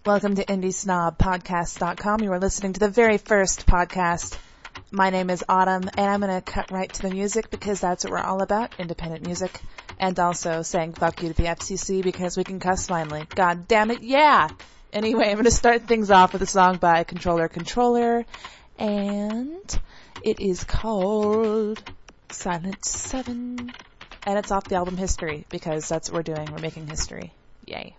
Welcome to IndieSnobPodcast.com. You are listening to the very first podcast. My name is Autumn, and I'm going to cut right to the music because that's what we're all about, independent music, and also saying fuck you to the FCC because we can cuss finally. God damn it, yeah! Anyway, I'm going to start things off with a song by Controller, and it is called Silent 7, and it's off the album History because that's what we're doing. We're making history. Yay.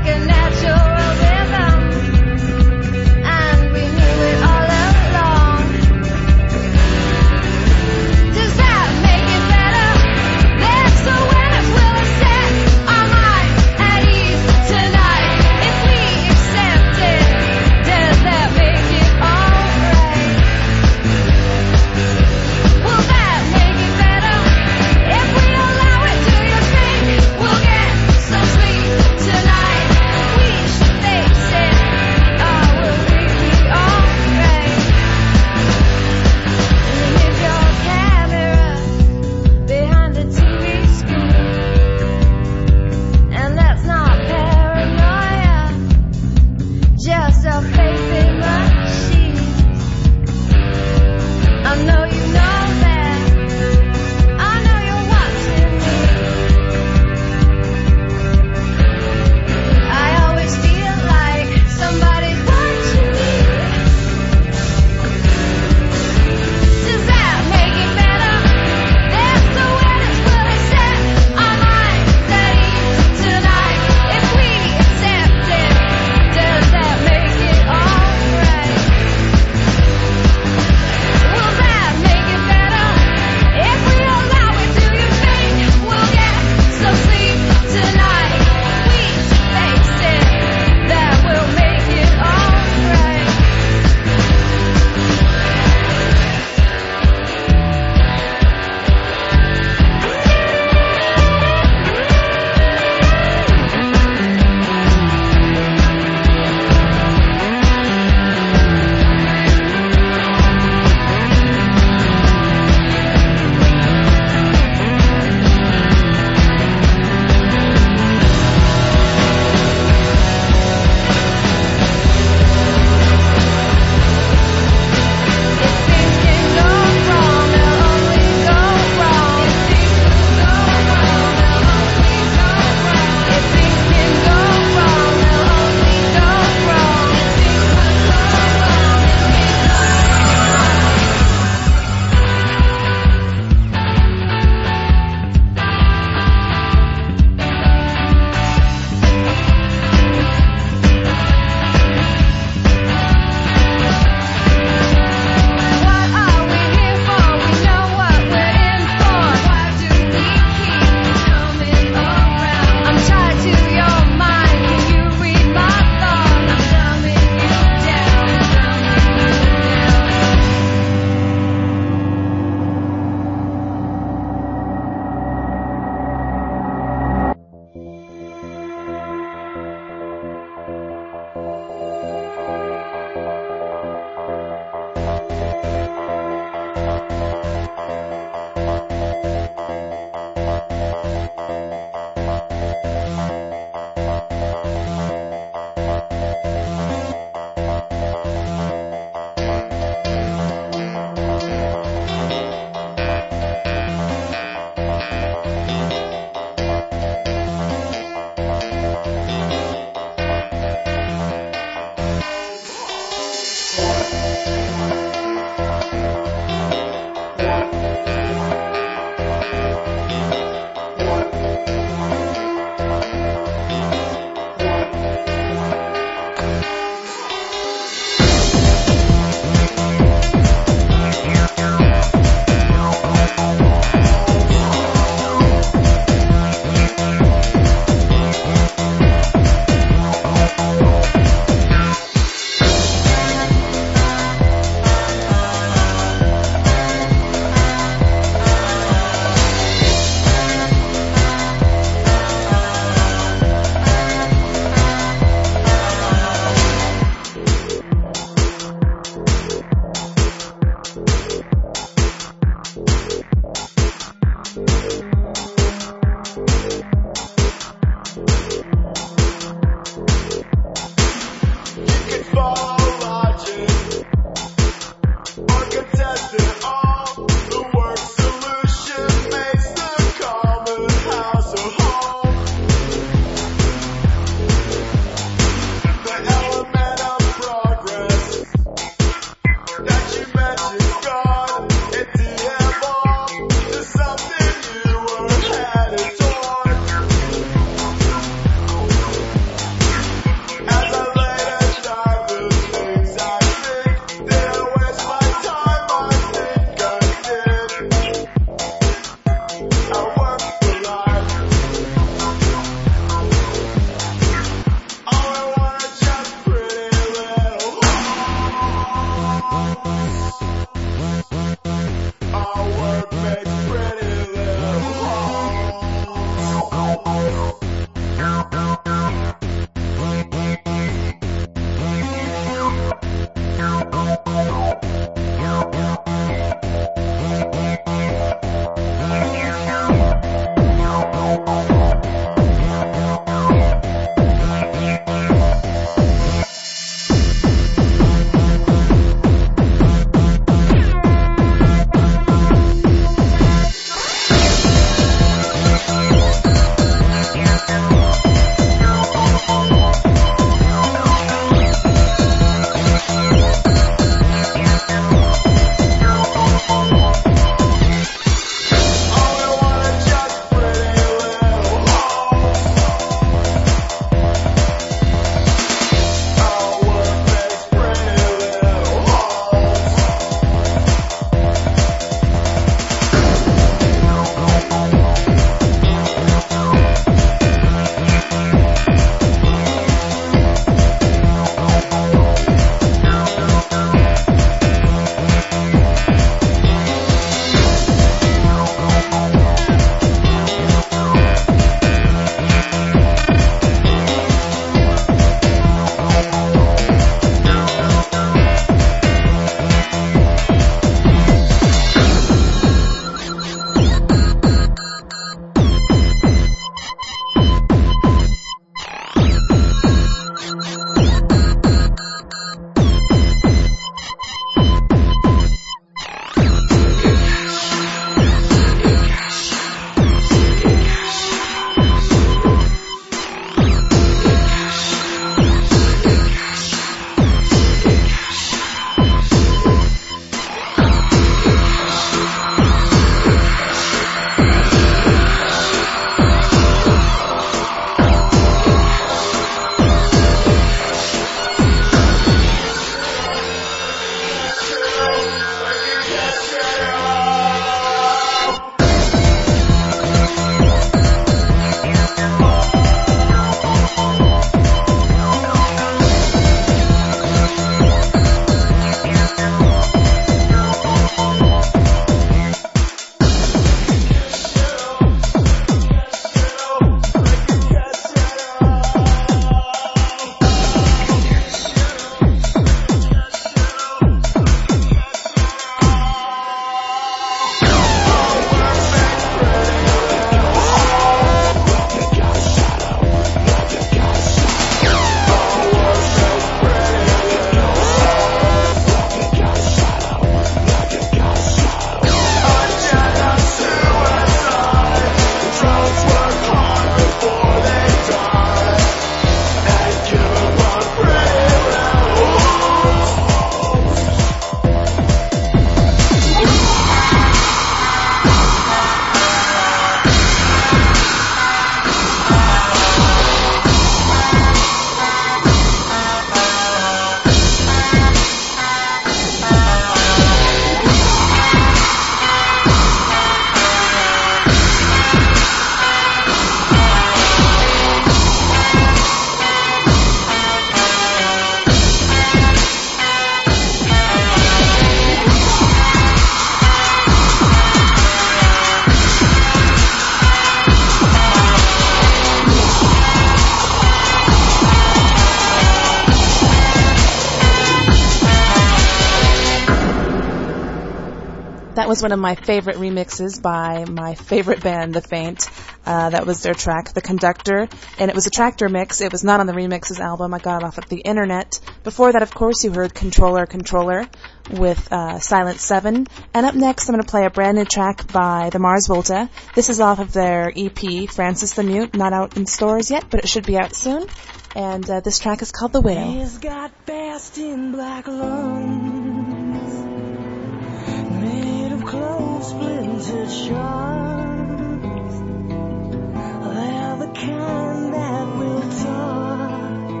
that was one of my favorite remixes by my favorite band, The Faint. That was their track, The Conductor, and it was a Tractor mix. It was not on the Remixes album. I got it off of the internet. Before that, of course, you heard Controller with Silent 7. And up next, I'm going to play a brand new track by the Mars Volta. This is off of their EP, Francis the Mute. Not out in stores yet, but it should be out soon. And this track is called The Widow. He's got fast in black lungs, made of close splintered shards. They're the kind that will talk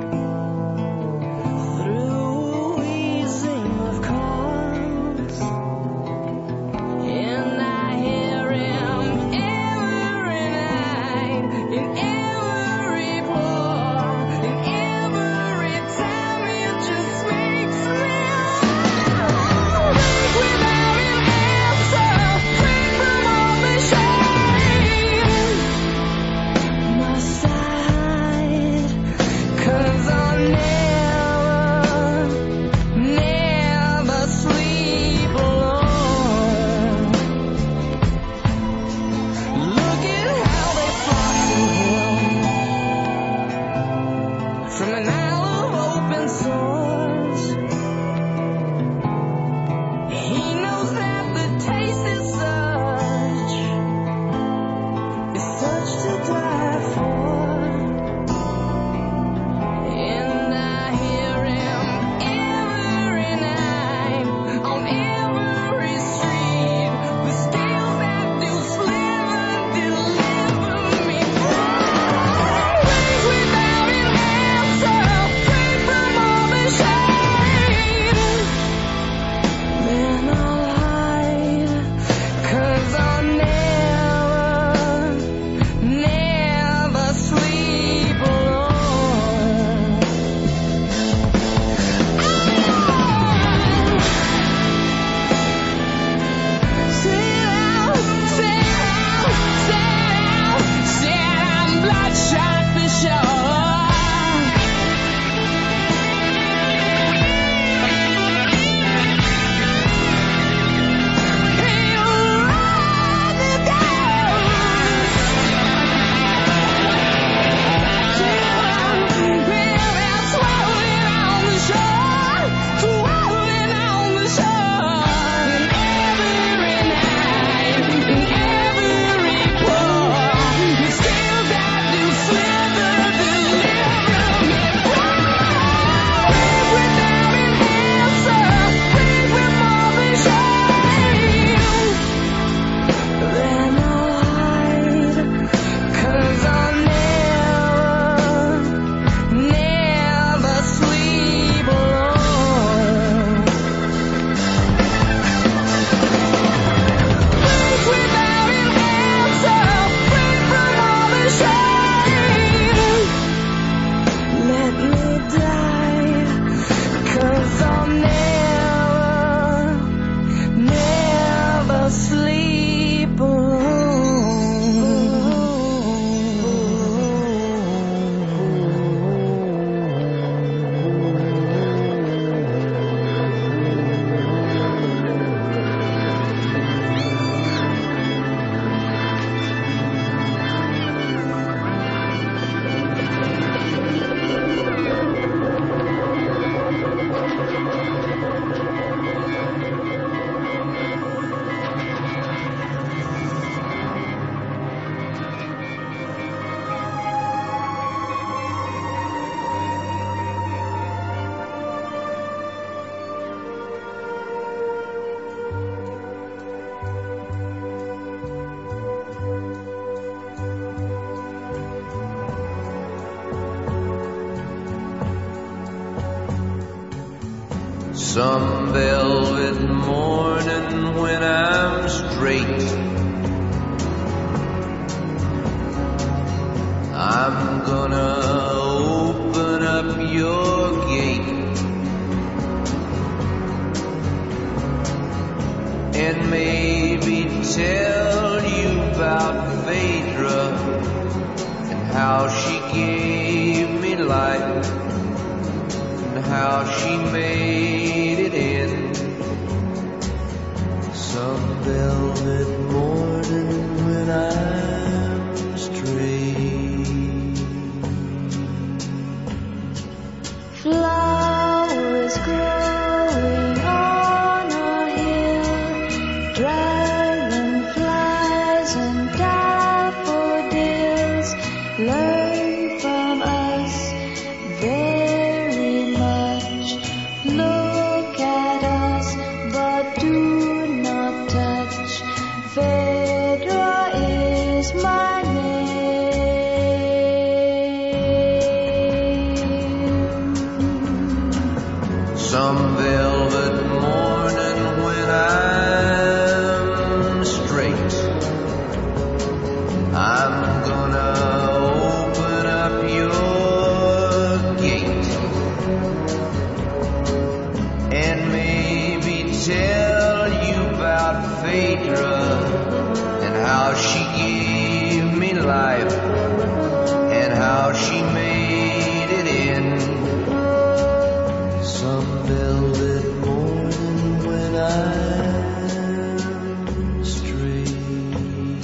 through wheezing of cars. And I hear him every night in every pore, and every time it just makes me without an answer, free from all the shame. Must I hide? 'Cause I'll never sleep alone. Look at how they flock to him from an aisle of open sores. He knows that the taste is such to die for. And I hear him every night on every street. The scales that do sliver deliver me without an answer, free from all the shame. Then I'll hide, 'cause I'll never sleep alone. Sit down, bloodshot for sure. He'll run the dance. Swirling on the shore, swirling on the shore. And every night, in every pore, the scales that do sliver deliver me without an answer, free from all the shame. Then I'll hide, 'cause I'll never sleep alone. Without an answer, free from all the shame. Let me die, 'cause I'll never sleep Some velvet morning when I'm straight, I'm gonna open up your gate and maybe tell you about Phaedra and how she gave me life and how she made it in. Some velvet morning when I'm straight. Flowers growing on a hill, dragonflies and daffodils learn from us very much. Look at us, but do not touch. Phaedra is my name. Some velvet morning when I'm straight, I'm gonna open up your gate and maybe tell you about Phaedra and how she gave me life and how she made it in. Some velvet morning when I'm straight.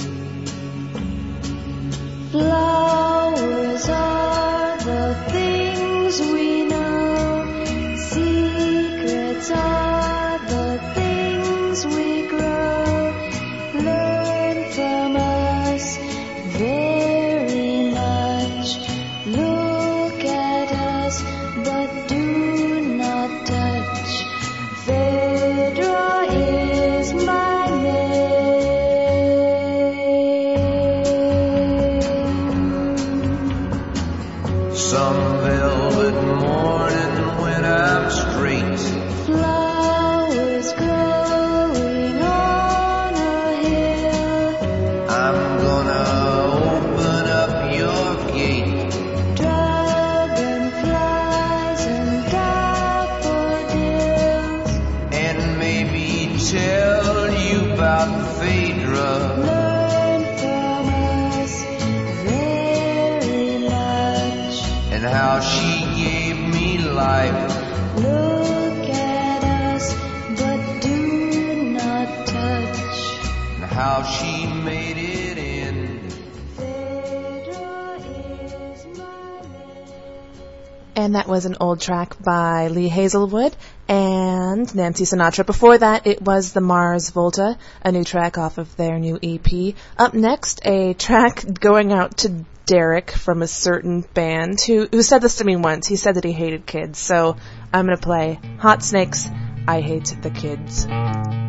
Flowers are the things we know. Secrets are the things we grow. Learn from us very much. Look at us, but do not touch. Phaedra is my name. Some velvet morning when I'm straight, Flowers growing on a hill, I'm gonna open up your gate dragonflies and daffodils and maybe tell you about Phaedra learn from us very much. and how she gave me life Look at us, but do not touch. and how she made it in. Phaedra is my name. And that was an old track by Lee Hazelwood and Nancy Sinatra. Before that, it was the Mars Volta, a new track off of their new EP. Up next, a track going out to Derek from a certain band who said this to me once. He said that he hated kids. So I'm going to play Hot Snakes, I Hate the Kids.